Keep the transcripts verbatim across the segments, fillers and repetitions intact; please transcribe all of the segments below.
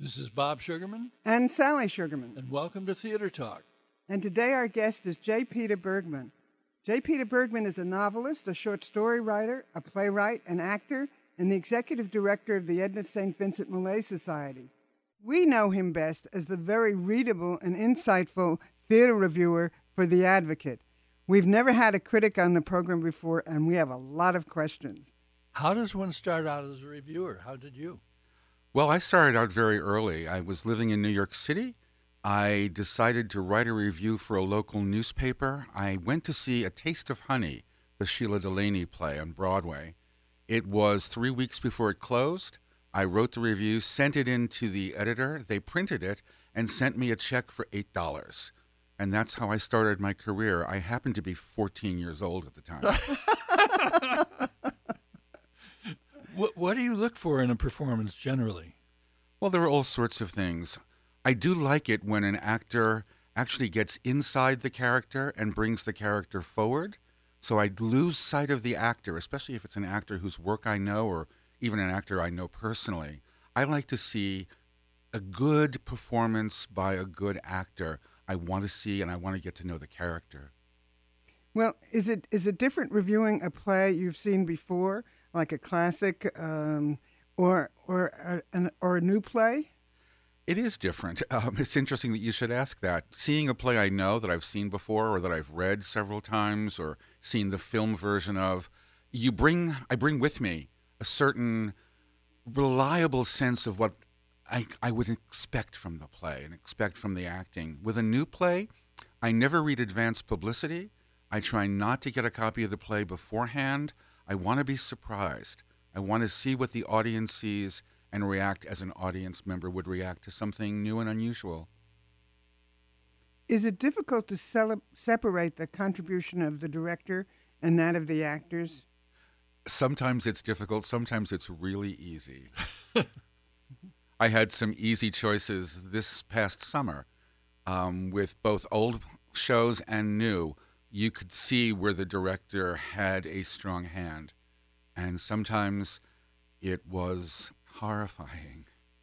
This is Bob Sugarman. And Sally Sugarman. And welcome to Theater Talk. And today our guest is J. Peter Bergman. J. Peter Bergman is a novelist, a short story writer, a playwright, an actor, and the executive director of the Edna Saint Vincent Millay Society. We know him best as the very readable and insightful theater reviewer for The Advocate. We've never had a critic on the program before, and we have a lot of questions. How does one start out as a reviewer? How did you? Well, I started out very early. I was living in New York City. I decided to write a review for a local newspaper. I went to see A Taste of Honey, the Sheila Delaney play on Broadway. It was three weeks before it closed. I wrote the review, sent it in to the editor. They printed it and sent me a check for eight dollars. And that's how I started my career. I happened to be fourteen years old at the time. what, what do you look for in a performance generally? Well, there are all sorts of things. I do like it when an actor actually gets inside the character and brings the character forward. So I lose sight of the actor, especially if it's an actor whose work I know or even an actor I know personally. I like to see a good performance by a good actor. I want to see and I want to get to know the character. Well, is it is it different reviewing a play you've seen before, like a classic, um, or or a, an, or a new play? It is different. Um, it's interesting that you should ask that. Seeing a play I know that I've seen before or that I've read several times or seen the film version of, you bring I bring with me a certain reliable sense of what I, I would expect from the play and expect from the acting. With a new play, I never read advance publicity. I try not to get a copy of the play beforehand. I want to be surprised. I want to see what the audience sees and react as an audience member would react to something new and unusual. Is it difficult to cele- separate the contribution of the director and that of the actors? Sometimes it's difficult. Sometimes it's really easy. I had some easy choices this past summer um, with both old shows and new. You could see where the director had a strong hand, and sometimes it was horrifying.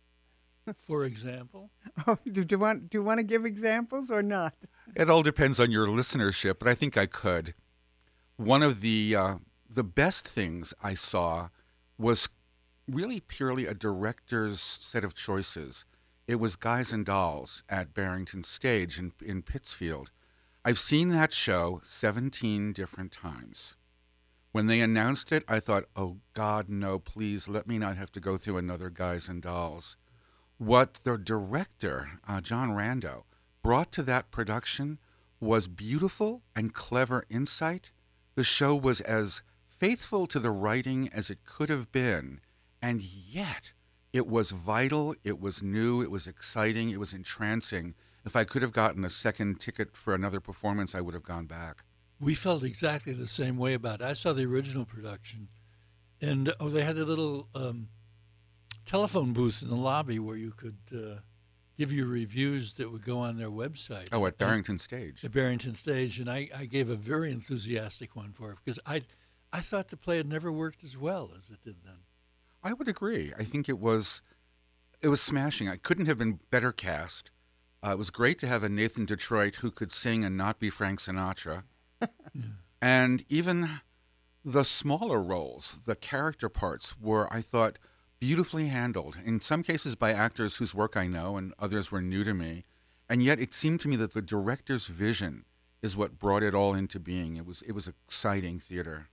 For example? Oh, do, do, you want, do you want to give examples or not? It all depends on your listenership, but I think I could. One of the uh, the best things I saw was really purely a director's set of choices. It was Guys and Dolls at Barrington Stage in, in Pittsfield. I've seen that show seventeen different times. When they announced it, I thought, oh, God, no, please, let me not have to go through another Guys and Dolls. What the director, uh, John Rando, brought to that production was beautiful and clever insight. The show was as faithful to the writing as it could have been, and yet it was vital, it was new, it was exciting, it was entrancing. If I could have gotten a second ticket for another performance, I would have gone back. We felt exactly the same way about it. I saw the original production, and oh, they had a little um, telephone booth in the lobby where you could uh, give your reviews that would go on their website. Oh, at Barrington Stage. At Barrington Stage, and I, I gave a very enthusiastic one for it because I, I thought the play had never worked as well as it did then. I would agree. I think it was it was smashing. I couldn't have been better cast. Uh, it was great to have a Nathan Detroit who could sing and not be Frank Sinatra. Yeah. And even the smaller roles, the character parts, were, I thought, beautifully handled, in some cases by actors whose work I know and others were new to me. And yet it seemed to me that the director's vision is what brought it all into being. It was it was exciting theater.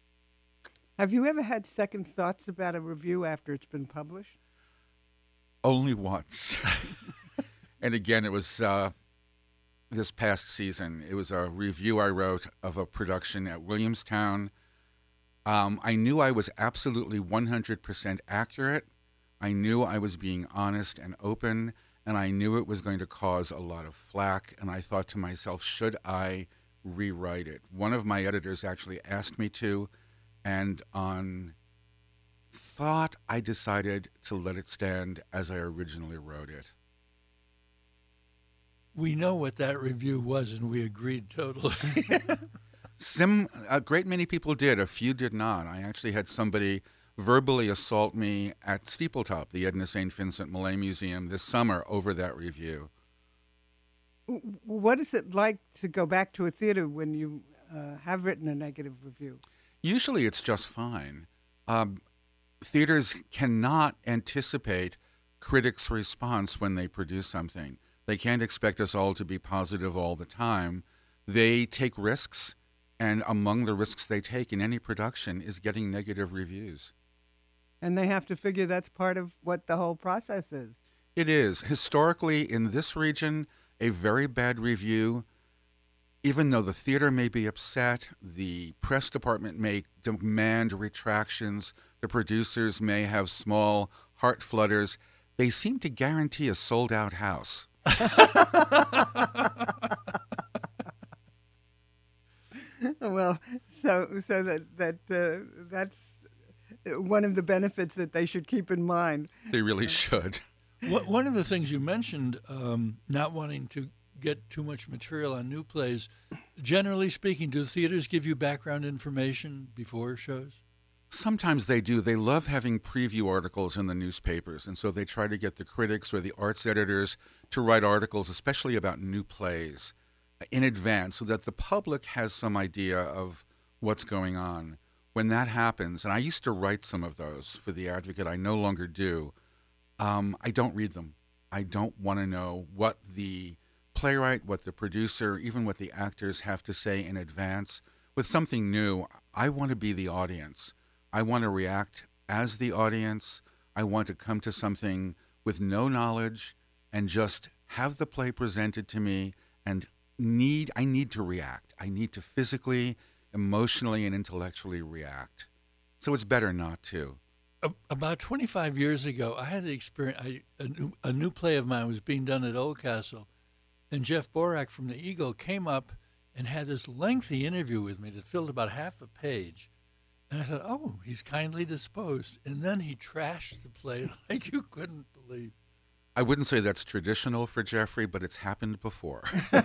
Have you ever had second thoughts about a review after it's been published? Only once. And again, it was uh, this past season. It was a review I wrote of a production at Williamstown. Um, I knew I was absolutely one hundred percent accurate. I knew I was being honest and open, and I knew it was going to cause a lot of flack. And I thought to myself, should I rewrite it? One of my editors actually asked me to, and on thought, I decided to let it stand as I originally wrote it. We know what that review was, and we agreed totally. Sim, a great many people did. A few did not. I actually had somebody verbally assault me at Steepletop, the Edna Saint Vincent Millay Museum, this summer over that review. W- What is it like to go back to a theater when you uh, have written a negative review? Usually it's just fine. Um, theaters cannot anticipate critics' response when they produce something. They can't expect us all to be positive all the time. They take risks, and among the risks they take in any production is getting negative reviews. And they have to figure that's part of what the whole process is. It is. Historically, in this region, a very bad review, even though the theater may be upset, the press department may demand retractions, the producers may have small heart flutters, they seem to guarantee a sold-out house. Well, so so that that uh, that's one of the benefits that they should keep in mind. They really should. What- One of the things you mentioned, um, not wanting to get too much material on new plays, generally speaking, do theaters give you background information before shows? Sometimes they do. They love having preview articles in the newspapers, and so they try to get the critics or the arts editors to write articles, especially about new plays, in advance so that the public has some idea of what's going on. When that happens, and I used to write some of those for The Advocate, I no longer do, um, I don't read them. I don't want to know what the playwright, what the producer, even what the actors have to say in advance. With something new, I want to be the audience. I want to react as the audience. I want to come to something with no knowledge and just have the play presented to me and need I need to react. I need to physically, emotionally, and intellectually react. So it's better not to. A- About twenty-five years ago, I had the experience. I, a, new, a new play of mine was being done at Oldcastle, and Jeff Borak from the Eagle came up and had this lengthy interview with me that filled about half a page. And I thought, oh, he's kindly disposed. And then he trashed the play like you couldn't believe. I wouldn't say that's traditional for Jeffrey, but it's happened before.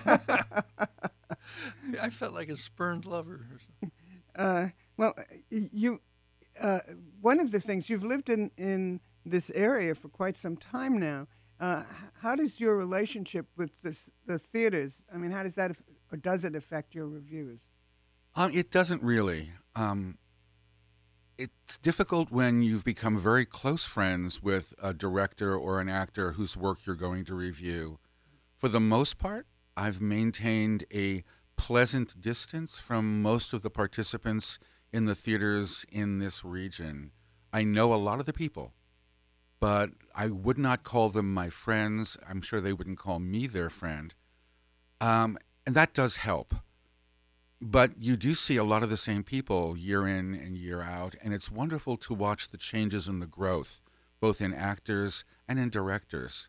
I felt like a spurned lover or something. Uh, well, you uh, one of the things you've lived in in this area for quite some time now. Uh, how does your relationship with this, the theaters? I mean, how does that, or does it affect your reviews? Um, it doesn't really. Um, it's difficult when you've become very close friends with a director or an actor whose work you're going to review. For the most part, I've maintained a pleasant distance from most of the participants in the theaters in this region. I know a lot of the people, but I would not call them my friends. I'm sure they wouldn't call me their friend. Um, and that does help. But you do see a lot of the same people year in and year out, and it's wonderful to watch the changes and the growth, both in actors and in directors.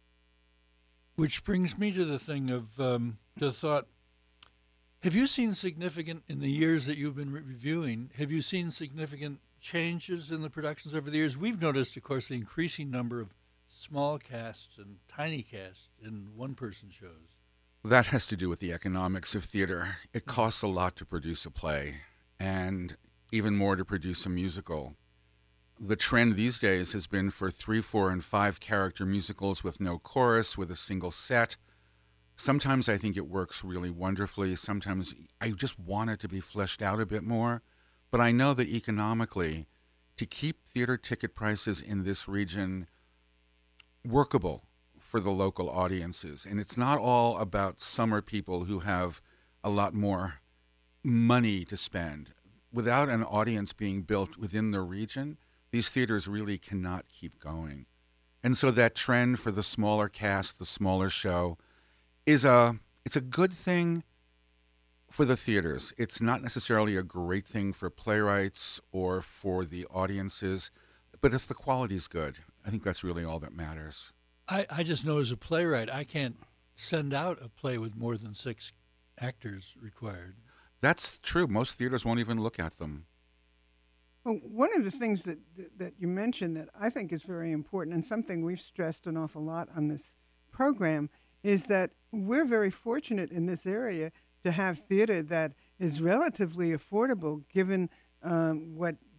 Which brings me to the thing of um, the thought, have you seen significant, in the years that you've been re- reviewing, have you seen significant changes in the productions over the years? We've noticed, of course, the increasing number of small casts and tiny casts in one-person shows. That has to do with the economics of theater. It costs a lot to produce a play, and even more to produce a musical. The trend these days has been for three, four, and five character musicals with no chorus, with a single set. Sometimes I think it works really wonderfully. Sometimes I just want it to be fleshed out a bit more. But I know that economically, to keep theater ticket prices in this region workable for the local audiences, and it's not all about summer people who have a lot more money to spend. Without an audience being built within the region, these theaters really cannot keep going. And so that trend for the smaller cast, the smaller show, is a it's a good thing for the theaters. It's not necessarily a great thing for playwrights or for the audiences, but if the quality's good, I think that's really all that matters. I, I just know as a playwright, I can't send out a play with more than six actors required. That's true. Most theaters won't even look at them. Well, one of the things that that you mentioned that I think is very important, and something we've stressed an awful lot on this program, is that we're very fortunate in this area to have theater that is relatively affordable, given um, what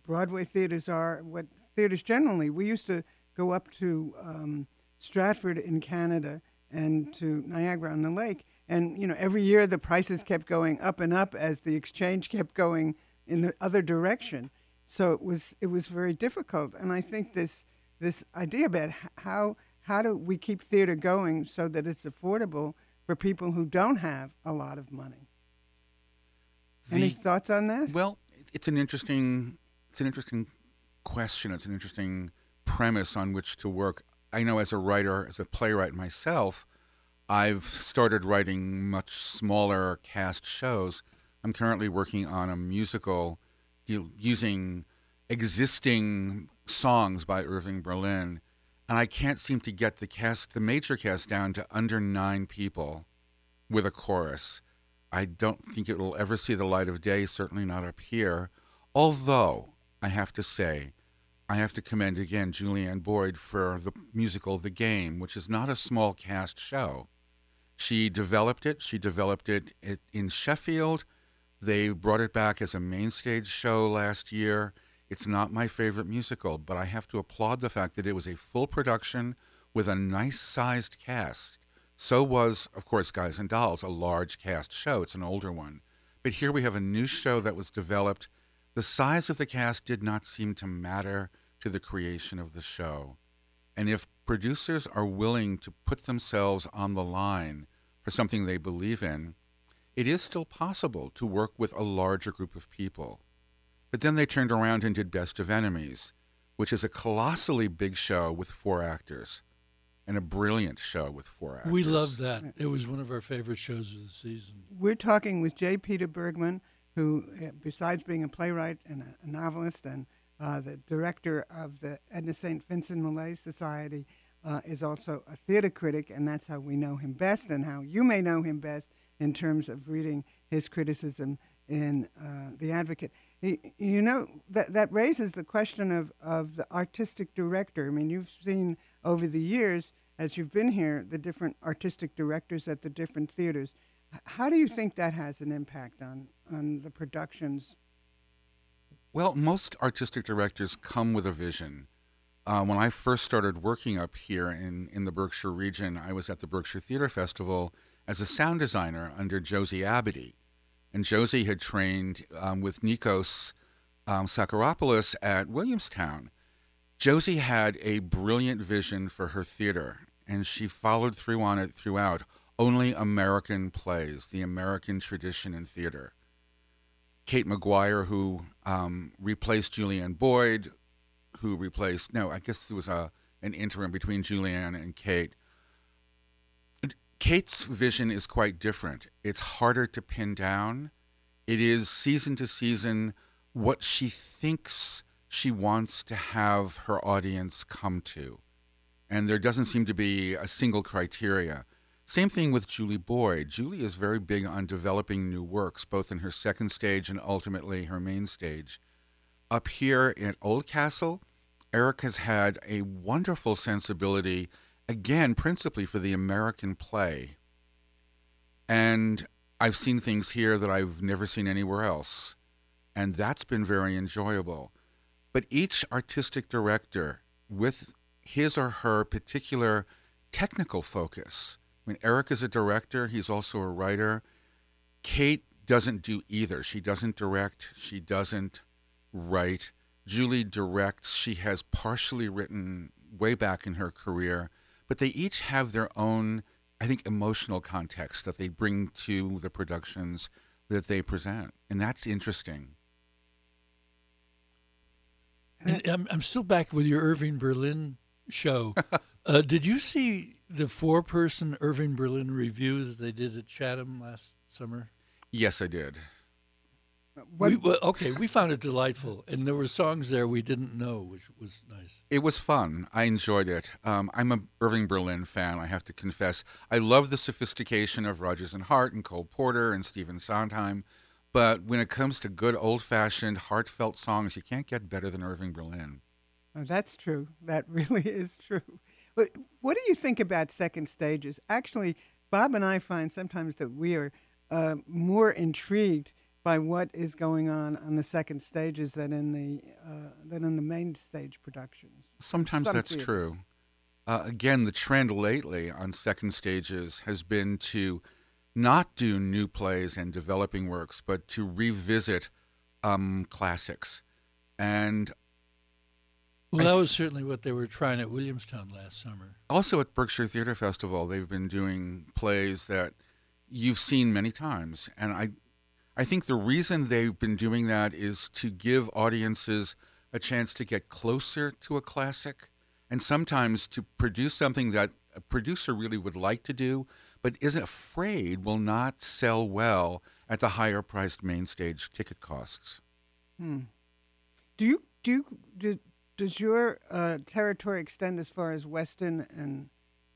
Broadway theaters are, what theaters generally. We used to go up to um, Stratford in Canada and to Niagara on the Lake, and you know every year the prices kept going up and up as the exchange kept going in the other direction. So it was it was very difficult, and I think this this idea about how how do we keep theater going so that it's affordable for people who don't have a lot of money. The, Any thoughts on that? Well, it's an interesting it's an interesting question. It's an interesting premise on which to work. I know as a writer, as a playwright myself, I've started writing much smaller cast shows. I'm currently working on a musical using existing songs by Irving Berlin, and I can't seem to get the cast, the major cast, down to under nine people with a chorus. I don't think it will ever see the light of day, certainly not up here, although I have to say, I have to commend again Julianne Boyd for the musical The Game, which is not a small cast show. She developed it. She developed it in Sheffield. They brought it back as a main stage show last year. It's not my favorite musical, but I have to applaud the fact that it was a full production with a nice-sized cast. So was, of course, Guys and Dolls, a large cast show. It's an older one. But here we have a new show that was developed. The size of the cast did not seem to matter to the creation of the show. And if producers are willing to put themselves on the line for something they believe in, it is still possible to work with a larger group of people. But then they turned around and did Best of Enemies, which is a colossally big show with four actors, and a brilliant show with four actors. We loved that. It was one of our favorite shows of the season. We're talking with J. Peter Bergman, who, besides being a playwright and a novelist and uh, the director of the Edna Saint Vincent Millay Society, uh, is also a theater critic, and that's how we know him best and how you may know him best in terms of reading his criticism in uh, The Advocate. He, you know, that that raises the question of, of the artistic director. I mean, you've seen over the years, as you've been here, the different artistic directors at the different theaters. How do you think that has an impact on, on the productions? Well, most artistic directors come with a vision. Uh, when I first started working up here in, in the Berkshire region, I was at the Berkshire Theater Festival as a sound designer under Josie Abity. And Josie had trained um, with Nikos um, Sakaropoulos at Williamstown. Josie had a brilliant vision for her theater, and she followed through on it throughout. Only American plays, the American tradition in theater. Kate McGuire, who um, replaced Julianne Boyd, who replaced, no, I guess there was a an interim between Julianne and Kate. Kate's vision is quite different. It's harder to pin down. It is season to season what she thinks she wants to have her audience come to. And there doesn't seem to be a single criteria. Same thing with Julie Boyd. Julie is very big on developing new works, both in her second stage and ultimately her main stage. Up here at Oldcastle, Eric has had a wonderful sensibility, again, principally for the American play. And I've seen things here that I've never seen anywhere else. And that's been very enjoyable. But each artistic director, with his or her particular technical focus. I mean, Eric is a director. He's also a writer. Kate doesn't do either. She doesn't direct. She doesn't write. Julie directs. She has partially written way back in her career. But they each have their own, I think, emotional context that they bring to the productions that they present. And that's interesting. And I'm, I'm still back with your Irving Berlin show. uh, did you see the four-person Irving Berlin review that they did at Chatham last summer? Yes, I did. We, well, okay, we found it delightful, and there were songs there we didn't know, which was nice. It was fun. I enjoyed it. Um, I'm a Irving Berlin fan, I have to confess. I love the sophistication of Rodgers and Hart and Cole Porter and Stephen Sondheim, but when it comes to good old-fashioned, heartfelt songs, you can't get better than Irving Berlin. Oh, that's true. That really is true. But what do you think about second stages? Actually, Bob and I find sometimes that we are uh, more intrigued by what is going on on the second stages than in the uh, than in the main stage productions. Sometimes Some that's theaters. true. Uh, again, the trend lately on second stages has been to not do new plays and developing works, but to revisit um, classics. And Well, I that th- was certainly what they were trying at Williamstown last summer. also at Berkshire Theater Festival, they've been doing plays that you've seen many times. And I, I think the reason they've been doing that is to give audiences a chance to get closer to a classic, and sometimes to produce something that a producer really would like to do, but isn't afraid will not sell well at the higher priced main stage ticket costs. Hmm. Do you do you, do, does your uh, territory extend as far as Weston and?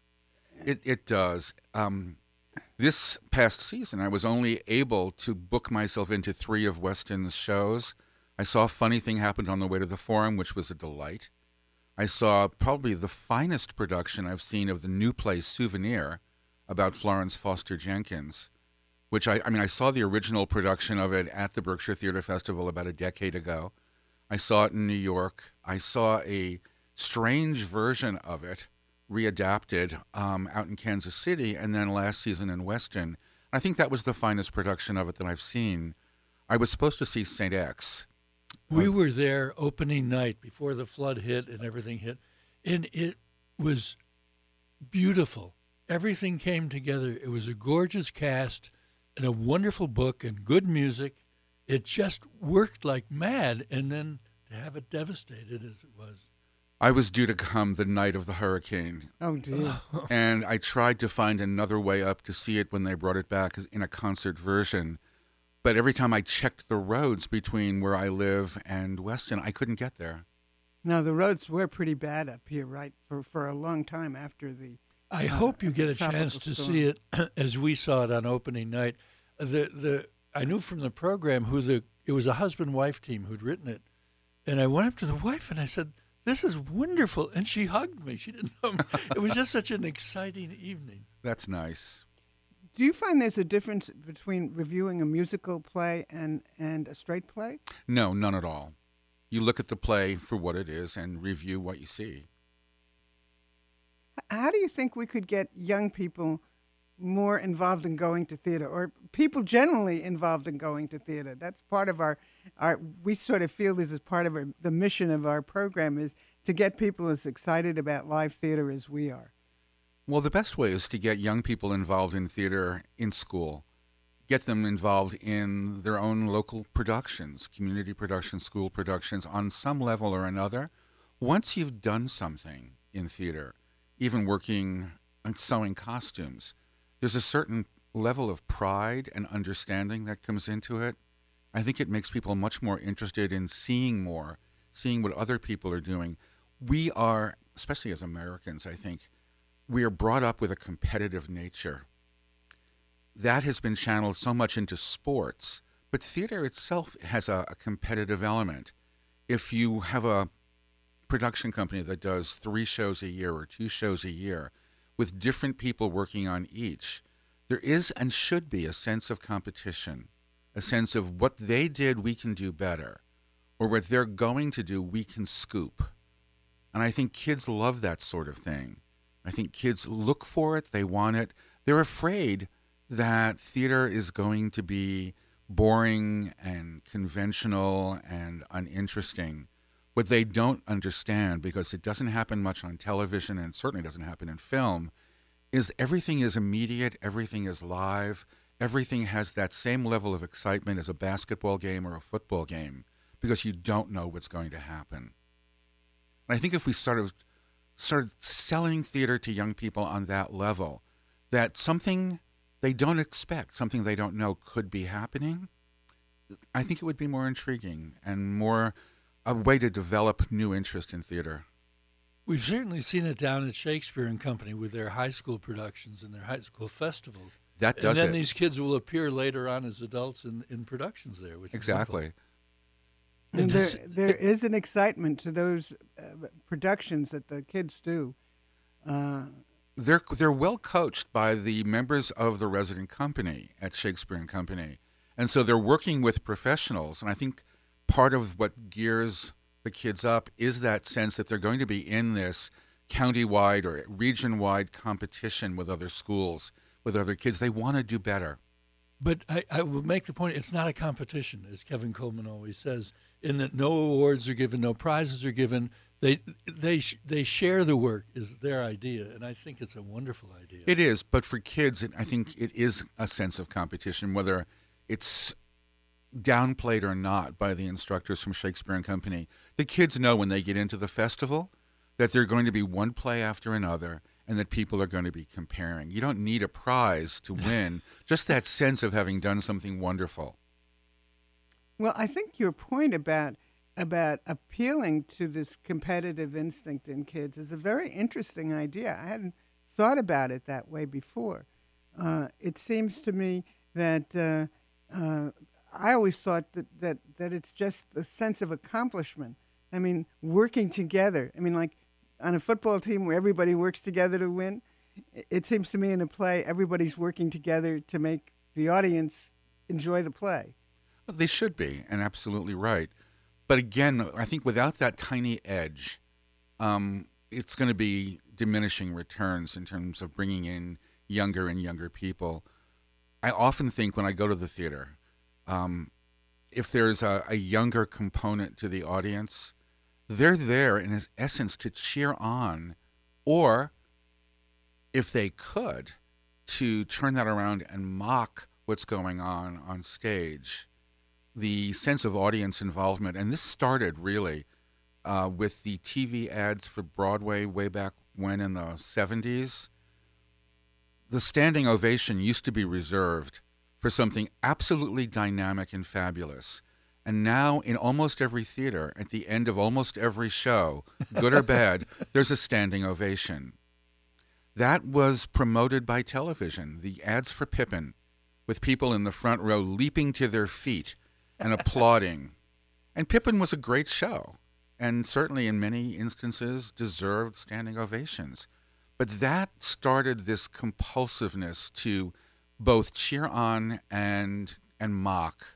It it does. Um, this past season, I was only able to book myself into three of Weston's shows. I saw a funny thing happened on the way to the Forum, which was a delight. I saw probably the finest production I've seen of the new play Souvenir about Florence Foster Jenkins, which I, I mean, I saw the original production of it at the Berkshire Theater Festival about a decade ago. I saw it in New York. I saw a strange version of it readapted um, out in Kansas City, and then last season in Weston. I think that was the finest production of it that I've seen. I was supposed to see Saint X. We were there opening night before the flood hit and everything hit, and it was beautiful. Everything came together. It was a gorgeous cast and a wonderful book and good music. It just worked like mad, and then to have it devastated as it was. I was due to come the night of the hurricane, Oh dear. and I tried to find another way up to see it when they brought it back in a concert version. But every time I checked the roads between where I live and Weston, I couldn't get there. No, the roads were pretty bad up here, right, for, for a long time after the. I uh, hope you get a tropical chance to storm. see it as we saw it on opening night. The the I knew from the program who the it was a husband wife team who'd written it, and I went up to the wife and I said, "This is wonderful," and she hugged me. She didn't know me. It was just such an exciting evening. That's nice. Do you find there's a difference between reviewing a musical play and, and a straight play? No, none at all. You look at the play for what it is and review what you see. How do you think we could get young people more involved in going to theater, or people generally involved in going to theater? That's part of our, our we sort of feel this is part of our, the mission of our program is to get people as excited about live theater as we are. Well, the best way is to get young people involved in theater in school. Get them involved in their own local productions, community productions, school productions, on some level or another. Once you've done something in theater, even working on sewing costumes, there's a certain level of pride and understanding that comes into it. I think it makes people much more interested in seeing more, seeing what other people are doing. We are, especially as Americans, I think, we are brought up with a competitive nature. That has been channeled so much into sports, but theater itself has a, a competitive element. If you have a production company that does three shows a year or two shows a year with different people working on each, there is and should be a sense of competition, a sense of what they did we can do better, or what they're going to do we can scoop. And I think kids love that sort of thing. I think kids look for it, they want it. They're afraid that theater is going to be boring and conventional and uninteresting. What they don't understand, because it doesn't happen much on television and certainly doesn't happen in film, is everything is immediate, everything is live, everything has that same level of excitement as a basketball game or a football game, because you don't know what's going to happen. And I think if we sort of started selling theater to young people on that level, that something they don't expect, something they don't know could be happening, I think it would be more intriguing and more a way to develop new interest in theater. We've certainly seen it down at Shakespeare and Company with their high school productions and their high school festivals. That does and then it. these kids will appear later on as adults in, in productions there. Which is Exactly. And And there, this- there is an excitement to those uh, productions that the kids do. Uh, They're they're well coached by the members of the resident company at Shakespeare and Company, And so they're working with professionals. And I think part of what gears the kids up is that sense that they're going to be in this county-wide or region-wide competition with other schools, with other kids. They want to do better. But I, I will make the point, it's not a competition, as Kevin Coleman always says, in that no awards are given, no prizes are given. They they they share the work is their idea, and I think it's a wonderful idea. It is, but for kids, it, I think it is a sense of competition, whether it's downplayed or not by the instructors from Shakespeare and Company. The kids know when they get into the festival that they're going to be one play after another and that people are going to be comparing. You don't need a prize to win, just that sense of having done something wonderful. Well, I think your point about about appealing to this competitive instinct in kids is a very interesting idea. I hadn't thought about it that way before. Uh, it seems to me that uh, uh, I always thought that, that, that it's just the sense of accomplishment. I mean, working together. I mean, like on a football team where everybody works together to win, it seems to me in a play, everybody's working together to make the audience enjoy the play. Well, they should be, and absolutely right. But again, I think without that tiny edge, um, it's going to be diminishing returns in terms of bringing in younger and younger people. I often think when I go to the theater, um, if there's a, a younger component to the audience, they're there in essence to cheer on, or if they could, to turn that around and mock what's going on on stage. The sense of audience involvement, and this started really uh, with the T V ads for Broadway way back when in the seventies. The standing ovation used to be reserved for something absolutely dynamic and fabulous. And now in almost every theater, at the end of almost every show, good or bad, there's a standing ovation. That was promoted by television, the ads for Pippin, with people in the front row leaping to their feet and applauding. And Pippin was a great show, and certainly in many instances deserved standing ovations. But that started this compulsiveness to both cheer on and and mock,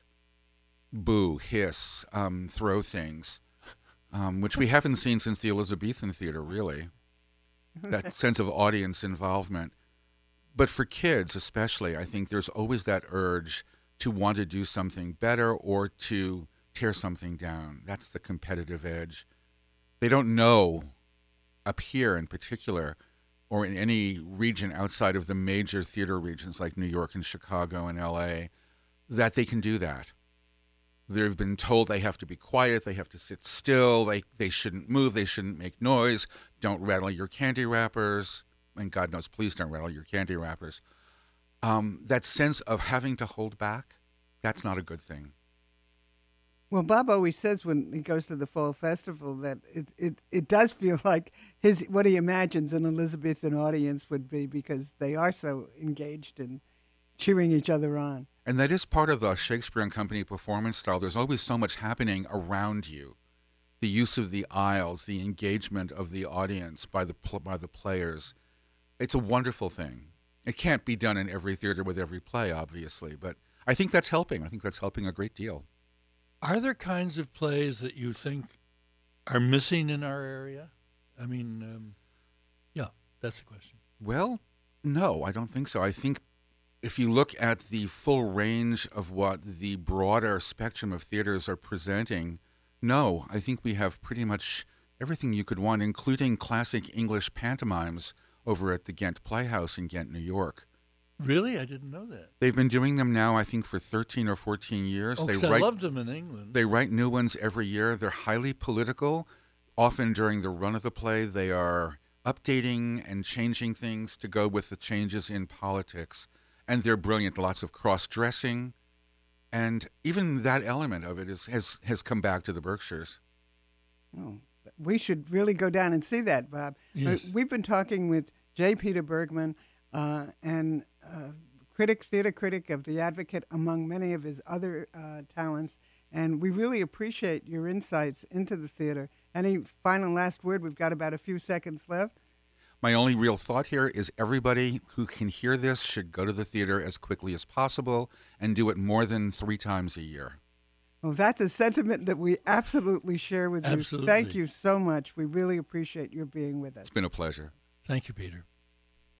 boo, hiss, um, throw things, um, which we haven't seen since the Elizabethan theater, really. That sense of audience involvement. But for kids especially, I think there's always that urge to want to do something better or to tear something down. That's the competitive edge. They don't know, up here in particular, or in any region outside of the major theater regions like New York and Chicago and L A, that they can do that. They've been told they have to be quiet, they have to sit still, they, they shouldn't move, they shouldn't make noise, don't rattle your candy wrappers, and God knows, please don't rattle your candy wrappers. Um, that sense of having to hold back, that's not a good thing. Well, Bob always says when he goes to the Fall Festival that it, it, it does feel like his what he imagines an Elizabethan audience would be, because they are so engaged in cheering each other on. And that is part of the Shakespeare and Company performance style. There's always so much happening around you. The use of the aisles, the engagement of the audience by the by the players. It's a wonderful thing. It can't be done in every theater with every play, obviously, but I think that's helping. I think that's helping a great deal. Are there kinds of plays that you think are missing in our area? I mean, um, yeah, that's the question. Well, no, I don't think so. I think if you look at the full range of what the broader spectrum of theaters are presenting, no, I think we have pretty much everything you could want, including classic English pantomimes over at the Ghent Playhouse in Ghent, New York. Really? I didn't know that. They've been doing them now, I think, for thirteen or fourteen years. Oh, they 'cause I write, loved them in England. They write new ones every year. They're highly political. Often during the run of the play, they are updating and changing things to go with the changes in politics. And they're brilliant. Lots of cross-dressing. And even that element of it is, has, has come back to the Berkshires. Oh, we should really go down and see that, Bob. Yes. We've been talking with J. Peter Bergman, uh, and uh, critic, theater critic of The Advocate, among many of his other uh, talents. And we really appreciate your insights into the theater. Any final last word? We've got about a few seconds left. My only real thought here is everybody who can hear this should go to the theater as quickly as possible and do it more than three times a year. Well, that's a sentiment that we absolutely share with you. Absolutely. Thank you so much. We really appreciate your being with us. It's been a pleasure. Thank you, Peter.